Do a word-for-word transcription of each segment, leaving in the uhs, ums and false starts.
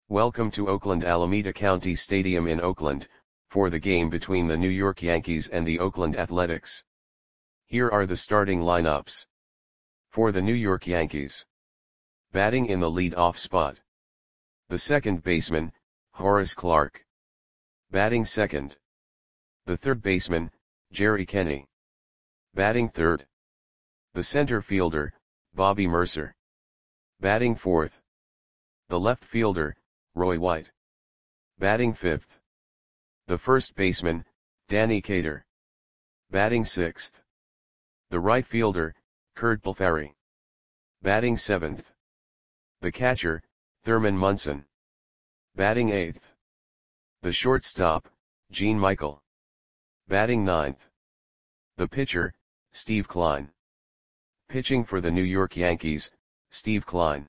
Welcome to Oakland Alameda County Stadium in Oakland, for the game between the New York Yankees and the Oakland Athletics. Here are the starting lineups. For the New York Yankees. Batting in the lead-off spot. The second baseman, Horace Clarke. Batting second. The third baseman, Jerry Kenney. Batting third. The center fielder, Bobby Murcer. Batting fourth. The left fielder, Roy White. Batting fifth. The first baseman, Danny Cater. Batting sixth. The right fielder, Curt Palfrey. Batting seventh. The catcher, Thurman Munson. Batting eighth. The shortstop, Gene Michael. Batting ninth. The pitcher, Steve Kline. Pitching for the New York Yankees, Steve Kline.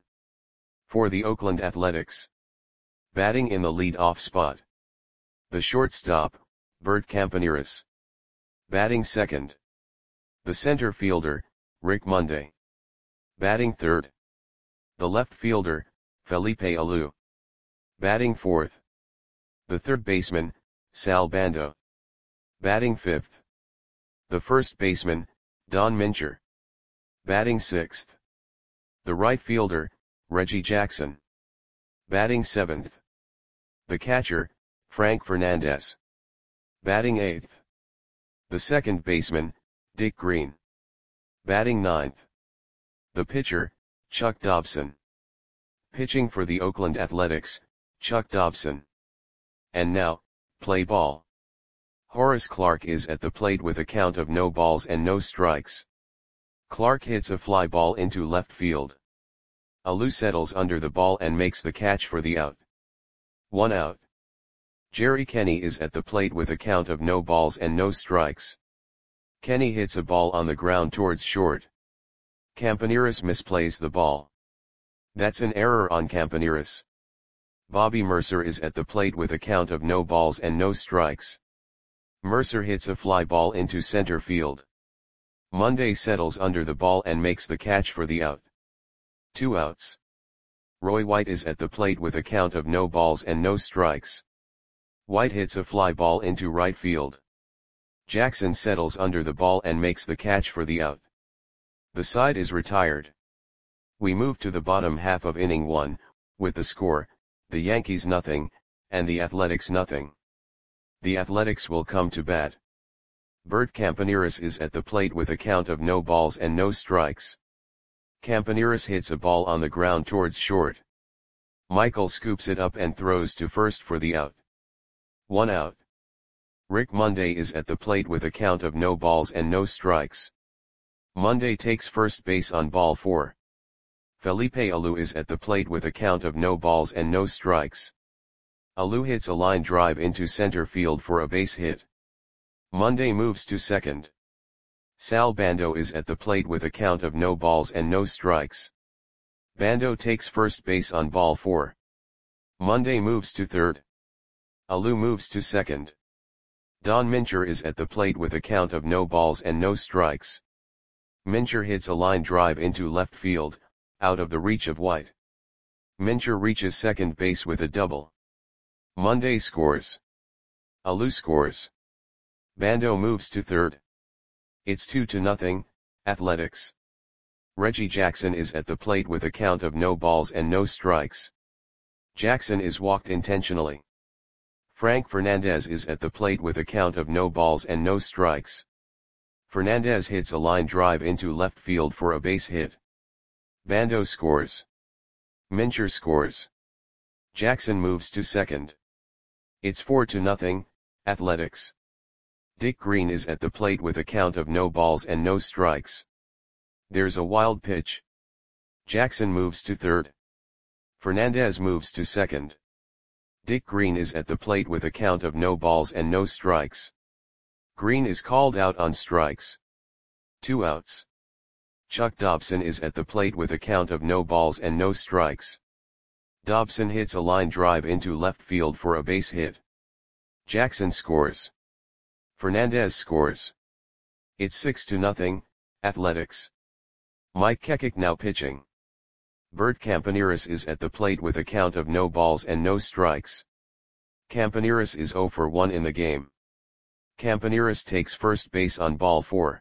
For the Oakland Athletics. Batting in the lead-off spot. The shortstop, Bert Campaneris. Batting second. The center fielder, Rick Monday. Batting third. The left fielder, Felipe Alou. Batting fourth. The third baseman, Sal Bando. Batting fifth. The first baseman, Don Mincher. Batting sixth. The right fielder, Reggie Jackson. Batting seventh. The catcher, Frank Fernandez. Batting eighth. The second baseman, Dick Green. Batting ninth. The pitcher, Chuck Dobson. Pitching for the Oakland Athletics, Chuck Dobson. And now, play ball. Horace Clarke is at the plate with a count of no balls and no strikes. Clarke hits a fly ball into left field. Alou settles under the ball and makes the catch for the out. One out. Jerry Kenney is at the plate with a count of no balls and no strikes. Kenney hits a ball on the ground towards short. Campaneris misplays the ball. That's an error on Campaneris. Bobby Murcer is at the plate with a count of no balls and no strikes. Murcer hits a fly ball into center field. Monday settles under the ball and makes the catch for the out. Two outs. Roy White is at the plate with a count of no balls and no strikes. White hits a fly ball into right field. Jackson settles under the ball and makes the catch for the out. The side is retired. We move to the bottom half of inning one, with the score, the Yankees nothing, and the Athletics nothing. The Athletics will come to bat. Bert Campaneris is at the plate with a count of no balls and no strikes. Campaneris hits a ball on the ground towards short. Michael scoops it up and throws to first for the out. One out. Rick Monday is at the plate with a count of no balls and no strikes. Monday takes first base on ball four. Felipe Alou is at the plate with a count of no balls and no strikes. Alou hits a line drive into center field for a base hit. Monday moves to second. Sal Bando is at the plate with a count of no balls and no strikes. Bando takes first base on ball four. Monday moves to third. Alou moves to second. Don Mincher is at the plate with a count of no balls and no strikes. Mincher hits a line drive into left field, out of the reach of White. Mincher reaches second base with a double. Monday scores. Alou scores. Bando moves to third. It's two to nothing, Athletics. Reggie Jackson is at the plate with a count of no balls and no strikes. Jackson is walked intentionally. Frank Fernandez is at the plate with a count of no balls and no strikes. Fernandez hits a line drive into left field for a base hit. Bando scores. Mincher scores. Jackson moves to second. It's four to nothing, Athletics. Dick Green is at the plate with a count of no balls and no strikes. There's a wild pitch. Jackson moves to third. Fernandez moves to second. Dick Green is at the plate with a count of no balls and no strikes. Green is called out on strikes. Two outs. Chuck Dobson is at the plate with a count of no balls and no strikes. Dobson hits a line drive into left field for a base hit. Jackson scores. Fernandez scores. It's six to nothing, Athletics. Mike Kekik now pitching. Bert Campaneris is at the plate with a count of no balls and no strikes. Campaneris is zero for one in the game. Campaneris takes first base on ball four.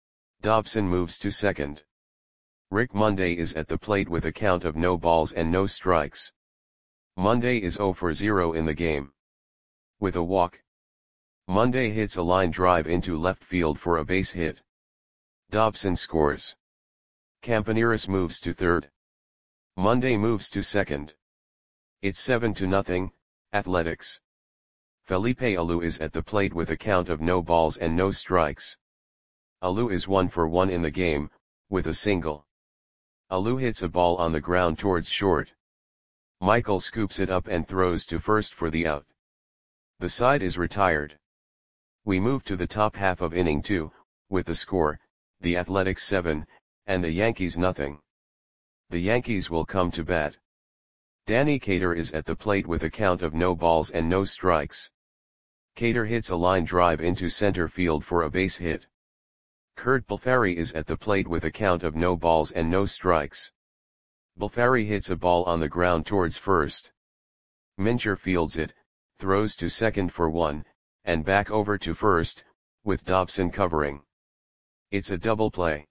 Dobson moves to second. Rick Monday is at the plate with a count of no balls and no strikes. Monday is zero for zero in the game. With a walk, Monday hits a line drive into left field for a base hit. Dobson scores. Campaneris moves to third. Monday moves to second. It's seven to nothing, Athletics. Felipe Alou is at the plate with a count of no balls and no strikes. Alou is one for one in the game, with a single. Alou hits a ball on the ground towards short. Michael scoops it up and throws to first for the out. The side is retired. We move to the top half of inning two, with the score, the Athletics seven, and the Yankees nothing. The Yankees will come to bat. Danny Cater is at the plate with a count of no balls and no strikes. Cater hits a line drive into center field for a base hit. Kurt Balfari is at the plate with a count of no balls and no strikes. Balfari hits a ball on the ground towards first. Mincher fields it, throws to second for one, and back over to first, with Dobson covering. It's a double play.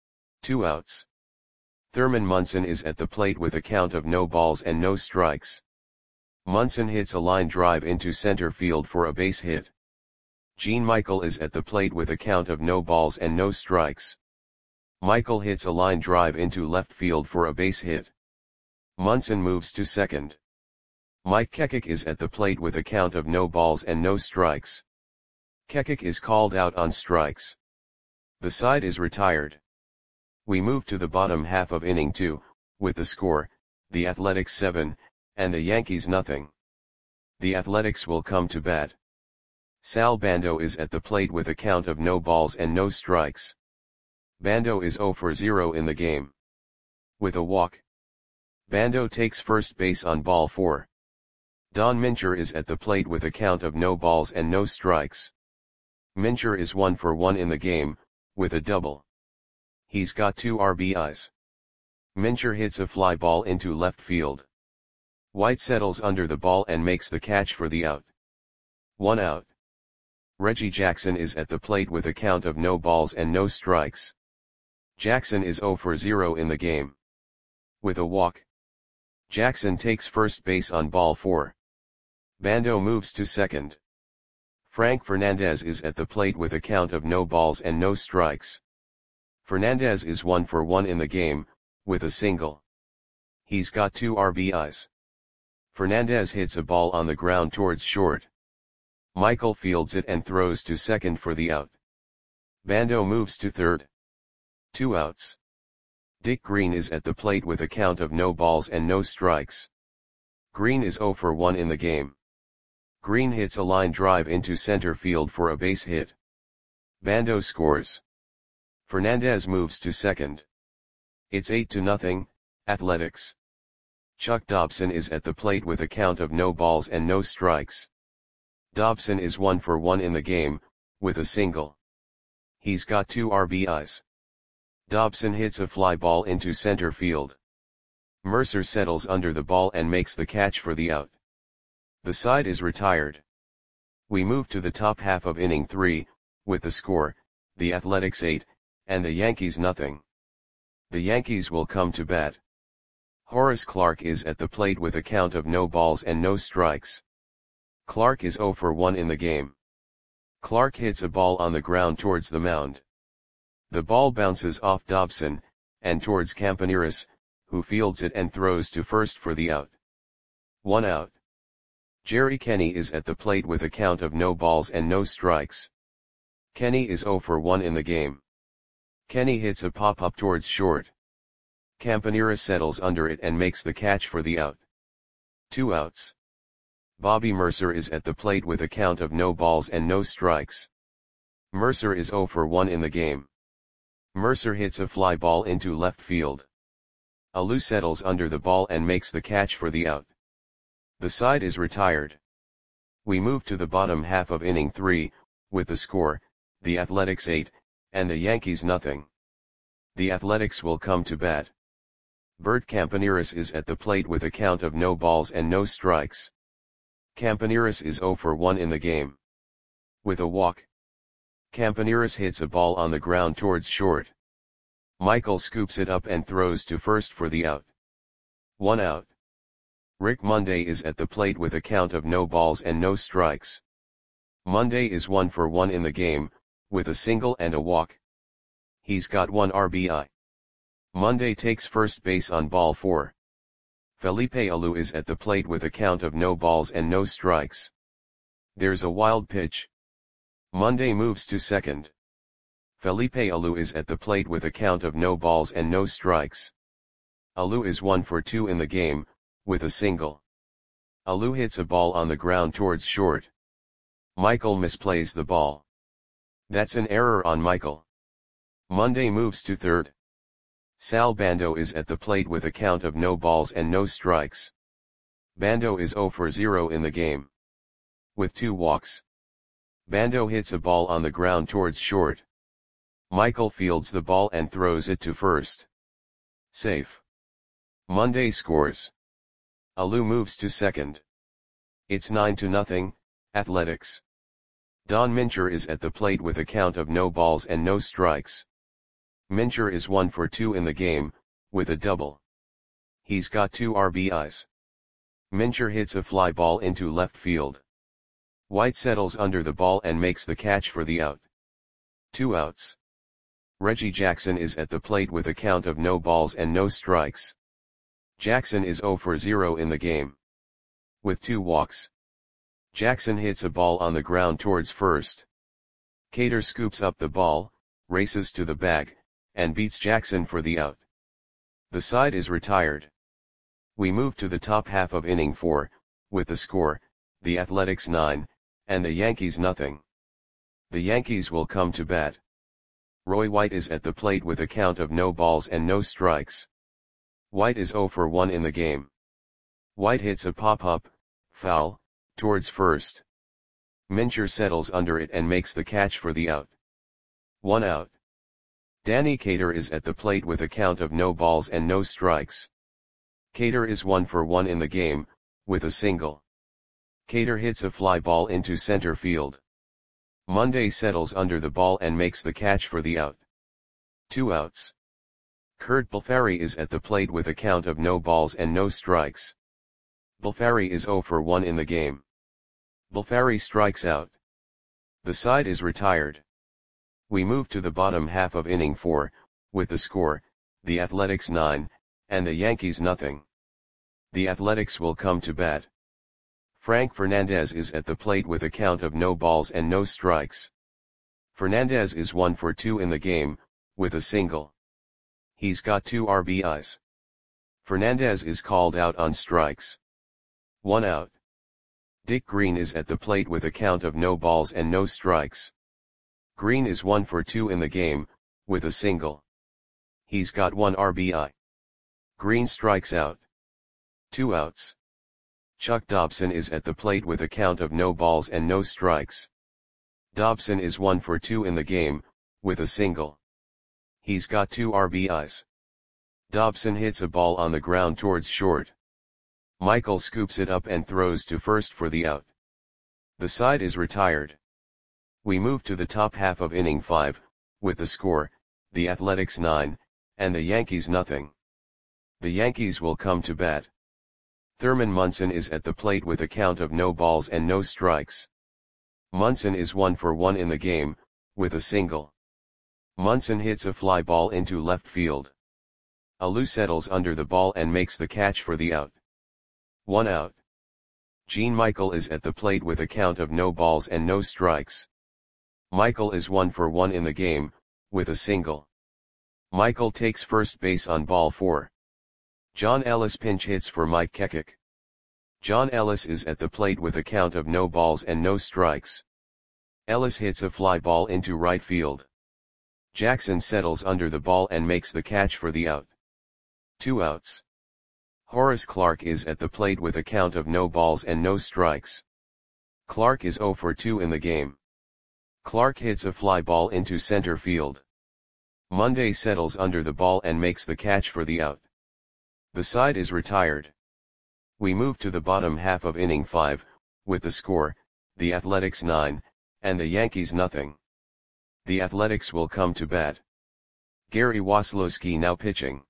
Two outs. Thurman Munson is at the plate with a count of no balls and no strikes. Munson hits a line drive into center field for a base hit. Gene Michael is at the plate with a count of no balls and no strikes. Michael hits a line drive into left field for a base hit. Munson moves to second. Mike Kekik is at the plate with a count of no balls and no strikes. Kekik is called out on strikes. The side is retired. We move to the bottom half of inning two, with the score, the Athletics seven, and the Yankees nothing. The Athletics will come to bat. Sal Bando is at the plate with a count of no balls and no strikes. Bando is zero for zero in the game. With a walk, Bando takes first base on ball four. Don Mincher is at the plate with a count of no balls and no strikes. Mincher is one for one in the game, with a double. He's got two R B Is. Mincher hits a fly ball into left field. White settles under the ball and makes the catch for the out. One out. Reggie Jackson is at the plate with a count of no balls and no strikes. Jackson is zero for zero in the game. With a walk, Jackson takes first base on ball four. Bando moves to second. Frank Fernandez is at the plate with a count of no balls and no strikes. Fernandez is one for one in the game, with a single. He's got two R B Is. Fernandez hits a ball on the ground towards short. Michael fields it and throws to second for the out. Bando moves to third. Two outs. Dick Green is at the plate with a count of no balls and no strikes. Green is zero for one in the game. Green hits a line drive into center field for a base hit. Bando scores. Fernandez moves to second. It's eight to nothing, Athletics. Chuck Dobson is at the plate with a count of no balls and no strikes. Dobson is one for one in the game, with a single. He's got two R B Is. Dobson hits a fly ball into center field. Mercer settles under the ball and makes the catch for the out. The side is retired. We move to the top half of inning three, with the score, the Athletics eight, and the Yankees nothing. The Yankees will come to bat. Horace Clarke is at the plate with a count of no balls and no strikes. Clarke is zero for one in the game. Clarke hits a ball on the ground towards the mound. The ball bounces off Dobson, and towards Campaneris, who fields it and throws to first for the out. One out. Jerry Kenny is at the plate with a count of no balls and no strikes. Kenny is zero for one in the game. Kenny hits a pop-up towards short. Campaneris settles under it and makes the catch for the out. Two outs. Bobby Mercer is at the plate with a count of no balls and no strikes. Mercer is zero for one in the game. Mercer hits a fly ball into left field. Alou settles under the ball and makes the catch for the out. The side is retired. We move to the bottom half of inning three, with the score, the Athletics eight, and the Yankees nothing. The Athletics will come to bat. Bert Campaneris is at the plate with a count of no balls and no strikes. Campaneris is zero for one in the game. With a walk, Campaneris hits a ball on the ground towards short. Michael scoops it up and throws to first for the out. One out. Rick Monday is at the plate with a count of no balls and no strikes. Monday is one for one in the game, with a single and a walk. He's got one R B I. Monday takes first base on ball four. Felipe Alou is at the plate with a count of no balls and no strikes. There's a wild pitch. Monday moves to second. Felipe Alou is at the plate with a count of no balls and no strikes. Alou is one for two in the game, with a single. Alou hits a ball on the ground towards short. Michael misplays the ball. That's an error on Michael. Monday moves to third. Sal Bando is at the plate with a count of no balls and no strikes. Bando is zero for zero in the game. With two walks, Bando hits a ball on the ground towards short. Michael fields the ball and throws it to first. Safe. Monday scores. Alou moves to second. It's nine to nothing, Athletics. Don Mincher is at the plate with a count of no balls and no strikes. Mincher is one for two in the game, with a double. He's got two R B Is. Mincher hits a fly ball into left field. White settles under the ball and makes the catch for the out. Two outs. Reggie Jackson is at the plate with a count of no balls and no strikes. Jackson is zero for zero in the game. With two walks, Jackson hits a ball on the ground towards first. Cater scoops up the ball, races to the bag, and beats Jackson for the out. The side is retired. We move to the top half of inning four, with the score, the Athletics nine, and the Yankees nothing. The Yankees will come to bat. Roy White is at the plate with a count of no balls and no strikes. White is zero for one in the game. White hits a pop-up, foul, towards first. Mincher settles under it and makes the catch for the out. One out. Danny Cater is at the plate with a count of no balls and no strikes. Cater is one for one in the game, with a single. Cater hits a fly ball into center field. Monday settles under the ball and makes the catch for the out. Two outs. Kurt Balfari is at the plate with a count of no balls and no strikes. Balfari is zero for one in the game. Balfari strikes out. The side is retired. We move to the bottom half of inning four, with the score, the Athletics nine, and the Yankees nothing. The Athletics will come to bat. Frank Fernandez is at the plate with a count of no balls and no strikes. Fernandez is one for two in the game, with a single. He's got two R B Is. Fernandez is called out on strikes. One out. Dick Green is at the plate with a count of no balls and no strikes. Green is one for two in the game, with a single. He's got one R B I. Green strikes out. Two outs. Chuck Dobson is at the plate with a count of no balls and no strikes. Dobson is one for two in the game, with a single. He's got two R B Is. Dobson hits a ball on the ground towards short. Michael scoops it up and throws to first for the out. The side is retired. We move to the top half of inning five, with the score, the Athletics nine, and the Yankees nothing. The Yankees will come to bat. Thurman Munson is at the plate with a count of no balls and no strikes. Munson is one for one in the game, with a single. Munson hits a fly ball into left field. Alou settles under the ball and makes the catch for the out. One out. Gene Michael is at the plate with a count of no balls and no strikes. Michael is one for one in the game, with a single. Michael takes first base on ball four. John Ellis pinch hits for Mike Kekik. John Ellis is at the plate with a count of no balls and no strikes. Ellis hits a fly ball into right field. Jackson settles under the ball and makes the catch for the out. Two outs. Horace Clarke is at the plate with a count of no balls and no strikes. Clarke is zero for two in the game. Clarke hits a fly ball into center field. Monday settles under the ball and makes the catch for the out. The side is retired. We move to the bottom half of inning five, with the score, the Athletics nine, and the Yankees nothing. The Athletics will come to bat. Gary Waslowski now pitching.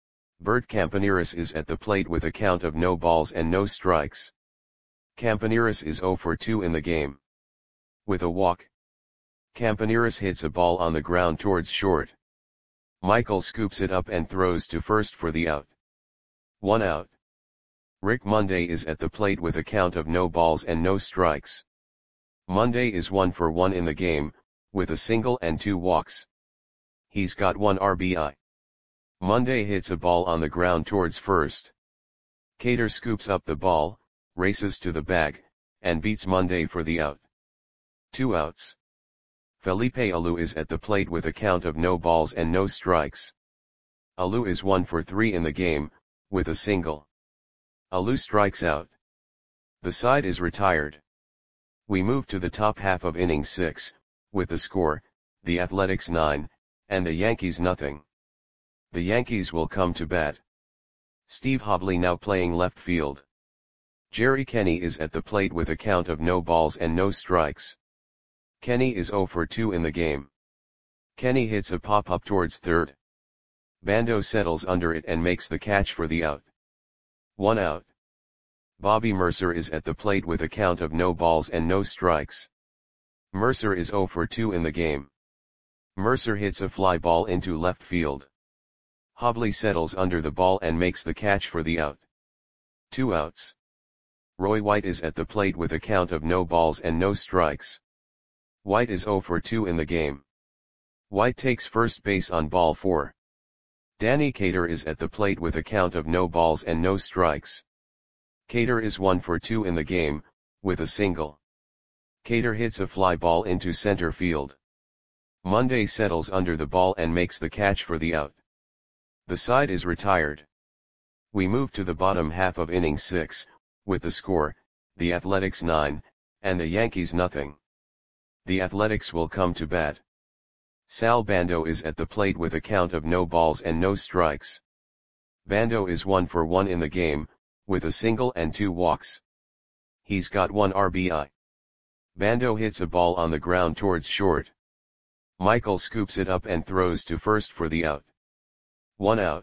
Bert Campaneris is at the plate with a count of no balls and no strikes. Campaneris is oh for two in the game. With a walk. Campaneris hits a ball on the ground towards short. Michael scoops it up and throws to first for the out. One out. Rick Monday is at the plate with a count of no balls and no strikes. Monday is one for one in the game, with a single and two walks. He's got one R B I. Monday hits a ball on the ground towards first. Cater scoops up the ball, races to the bag, and beats Monday for the out. Two outs. Felipe Alou is at the plate with a count of no balls and no strikes. Alou is one for three in the game, with a single. Alou strikes out. The side is retired. We move to the top half of inning six, with the score, the Athletics nine, and the Yankees nothing. The Yankees will come to bat. Steve Hovley now playing left field. Jerry Kenny is at the plate with a count of no balls and no strikes. Kenny is oh for two in the game. Kenny hits a pop-up towards third. Bando settles under it and makes the catch for the out. One out. Bobby Mercer is at the plate with a count of no balls and no strikes. Mercer is oh for two in the game. Mercer hits a fly ball into left field. Hovley settles under the ball and makes the catch for the out. Two outs. Roy White is at the plate with a count of no balls and no strikes. White is oh for two in the game. White takes first base on ball four. Danny Cater is at the plate with a count of no balls and no strikes. Cater is one for two in the game, with a single. Cater hits a fly ball into center field. Monday settles under the ball and makes the catch for the out. The side is retired. We move to the bottom half of inning six, with the score, the Athletics nine, and the Yankees nothing. The Athletics will come to bat. Sal Bando is at the plate with a count of no balls and no strikes. Bando is one for one in the game, with a single and two walks. He's got one R B I. Bando hits a ball on the ground towards short. Michael scoops it up and throws to first for the out. One out.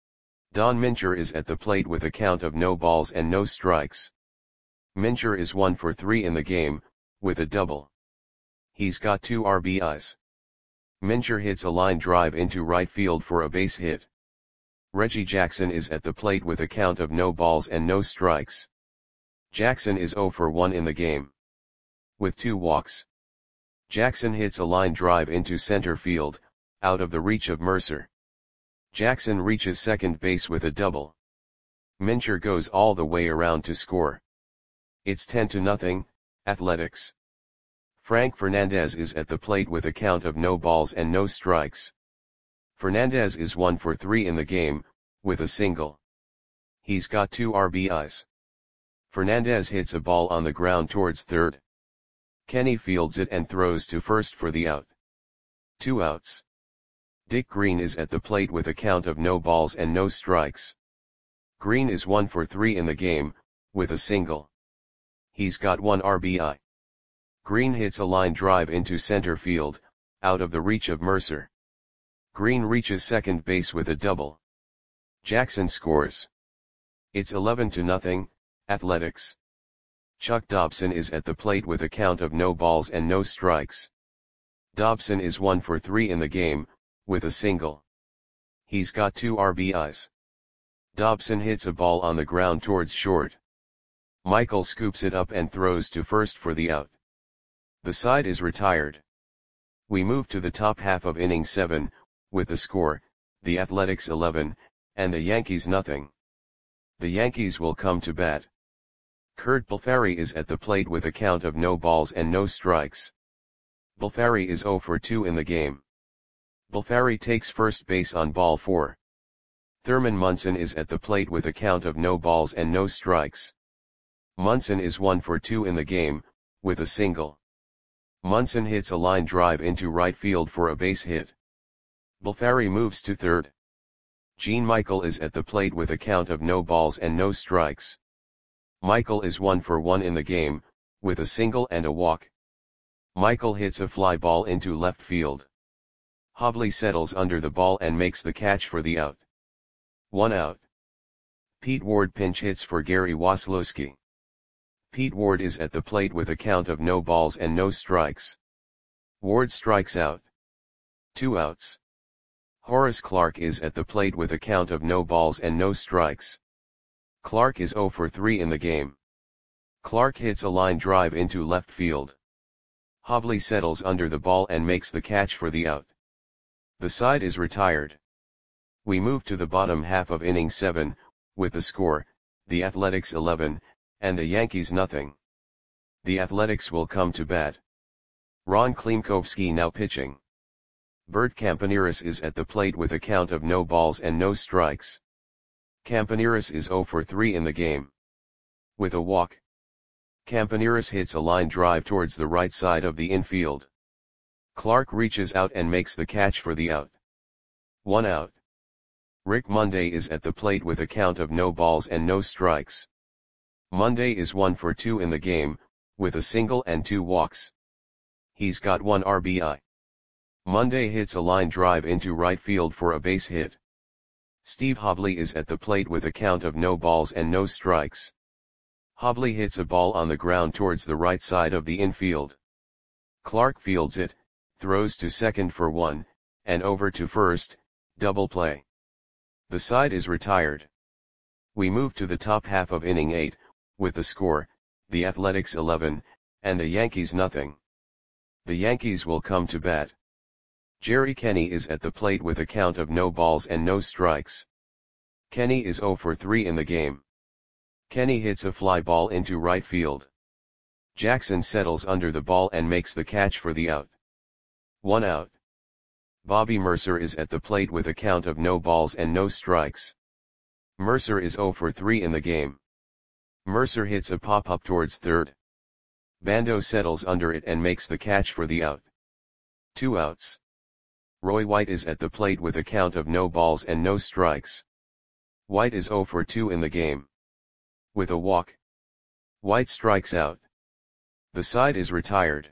Don Mincher is at the plate with a count of no balls and no strikes. Mincher is one for three in the game, with a double. He's got two R B Is. Mincher hits a line drive into right field for a base hit. Reggie Jackson is at the plate with a count of no balls and no strikes. Jackson is oh for one in the game. With two walks. Jackson hits a line drive into center field, out of the reach of Mercer. Jackson reaches second base with a double. Mincher goes all the way around to score. It's ten to nothing, Athletics. Frank Fernandez is at the plate with a count of no balls and no strikes. Fernandez is one for three in the game, with a single. He's got two R B Is. Fernandez hits a ball on the ground towards third. Kenny fields it and throws to first for the out. Two outs. Dick Green is at the plate with a count of no balls and no strikes. Green is one for three in the game, with a single. He's got one R B I. Green hits a line drive into center field, out of the reach of Mercer. Green reaches second base with a double. Jackson scores. It's eleven to nothing, Athletics. Chuck Dobson is at the plate with a count of no balls and no strikes. Dobson is one for three in the game, with a single. He's got two R B Is. Dobson hits a ball on the ground towards short. Michael scoops it up and throws to first for the out. The side is retired. We move to the top half of inning seven, with the score, the Athletics eleven, and the Yankees nothing. The Yankees will come to bat. Kurt Balfari is at the plate with a count of no balls and no strikes. Balfari is oh for two in the game. Balfari takes first base on ball four. Thurman Munson is at the plate with a count of no balls and no strikes. Munson is one for two in the game, with a single. Munson hits a line drive into right field for a base hit. Balfari moves to third. Gene Michael is at the plate with a count of no balls and no strikes. Michael is one for one in the game, with a single and a walk. Michael hits a fly ball into left field. Hovley settles under the ball and makes the catch for the out. One out. Pete Ward pinch hits for Gary Waslowski. Pete Ward is at the plate with a count of no balls and no strikes. Ward strikes out. Two outs. Horace Clarke is at the plate with a count of no balls and no strikes. Clarke is zero for three in the game. Clarke hits a line drive into left field. Hovley settles under the ball and makes the catch for the out. The side is retired. We move to the bottom half of inning seven, with the score, the Athletics eleven, and the Yankees nothing. The Athletics will come to bat. Ron Klimkowski now pitching. Bert Campaneris is at the plate with a count of no balls and no strikes. Campaneris is zero for three in the game. With a walk. Campaneris hits a line drive towards the right side of the infield. Clarke reaches out and makes the catch for the out. One out. Rick Monday is at the plate with a count of no balls and no strikes. Monday is one for two in the game, with a single and two walks. He's got one R B I. Monday hits a line drive into right field for a base hit. Steve Hovley is at the plate with a count of no balls and no strikes. Hovley hits a ball on the ground towards the right side of the infield. Clarke fields it, throws to second for one, and over to first, double play. The side is retired. We move to the top half of inning eight, with the score, the Athletics eleven, and the Yankees nothing. The Yankees will come to bat. Jerry Kenny is at the plate with a count of no balls and no strikes. Kenny is zero for three in the game. Kenny hits a fly ball into right field. Jackson settles under the ball and makes the catch for the out. One out. Bobby Mercer is at the plate with a count of no balls and no strikes. Mercer is zero for three in the game. Mercer hits a pop-up towards third. Bando settles under it and makes the catch for the out. Two outs. Roy White is at the plate with a count of no balls and no strikes. White is zero for two in the game. With a walk. White strikes out. The side is retired.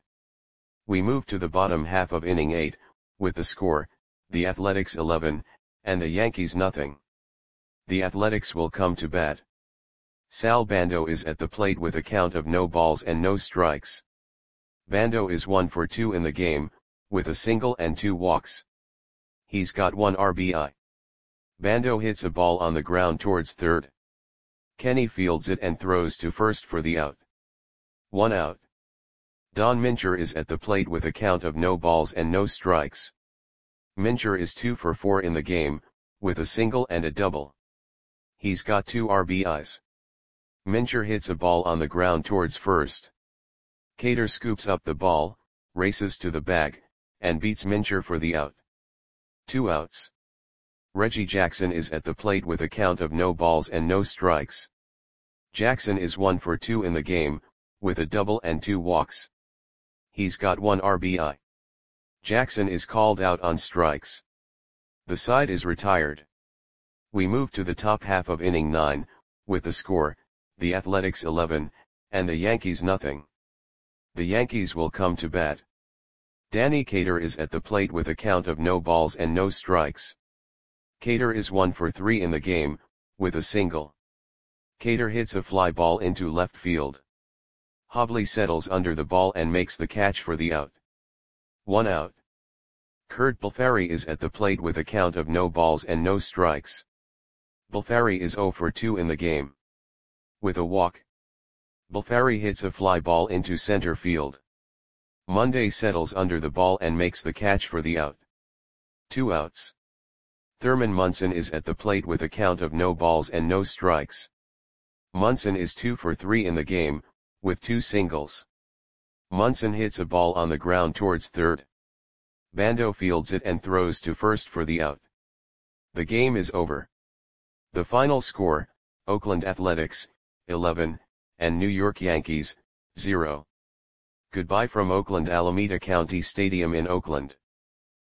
We move to the bottom half of inning eight, with the score, the Athletics eleven, and the Yankees nothing. The Athletics will come to bat. Sal Bando is at the plate with a count of no balls and no strikes. Bando is one for two in the game, with a single and two walks. He's got one R B I. Bando hits a ball on the ground towards third. Kenny fields it and throws to first for the out. One out. Don Mincher is at the plate with a count of no balls and no strikes. Mincher is two for four in the game, with a single and a double. He's got two R B Is. Mincher hits a ball on the ground towards first. Cater scoops up the ball, races to the bag, and beats Mincher for the out. Two outs. Reggie Jackson is at the plate with a count of no balls and no strikes. Jackson is one for two in the game, with a double and two walks. He's got one R B I. Jackson is called out on strikes. The side is retired. We move to the top half of inning nine, with the score, the Athletics eleven, and the Yankees nothing. The Yankees will come to bat. Danny Cater is at the plate with a count of no balls and no strikes. Cater is one for three in the game, with a single. Cater hits a fly ball into left field. Hovley settles under the ball and makes the catch for the out. One out. Kurt Balfari is at the plate with a count of no balls and no strikes. Balfari is zero for two in the game. With a walk. Balfari hits a fly ball into center field. Monday settles under the ball and makes the catch for the out. Two outs. Thurman Munson is at the plate with a count of no balls and no strikes. Munson is two for three in the game, with two singles. Munson hits a ball on the ground towards third. Bando fields it and throws to first for the out. The game is over. The final score, Oakland Athletics, eleven, and New York Yankees, zero. Goodbye from Oakland Alameda County Stadium in Oakland.